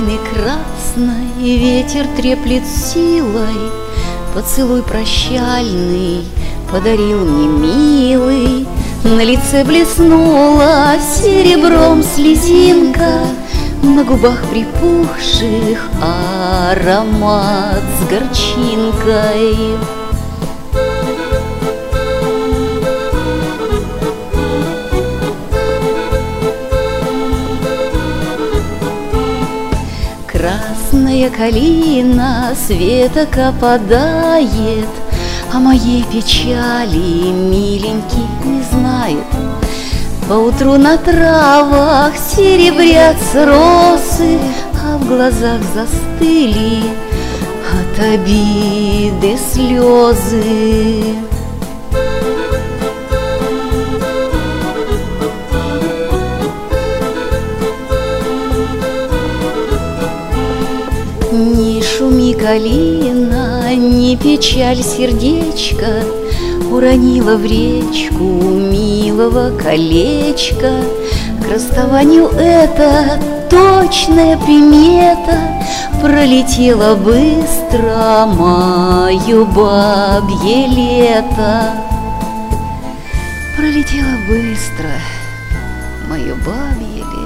калины красной ветер треплет силой, поцелуй прощальный подарил мне милый. На лице блеснула серебром слезинка, на губах припухших аромат с горчинкой. Красная калина с веток опадает, а моей печали миленький не знает. Поутру на травах серебрятся росы, а в глазах застыли от обиды слезы. Не шуми, калина, не печаль сердечко, уронила в речку милого колечко. К расставанию это точная примета, пролетело быстро мое бабье лето. Пролетело быстро мое бабье лето.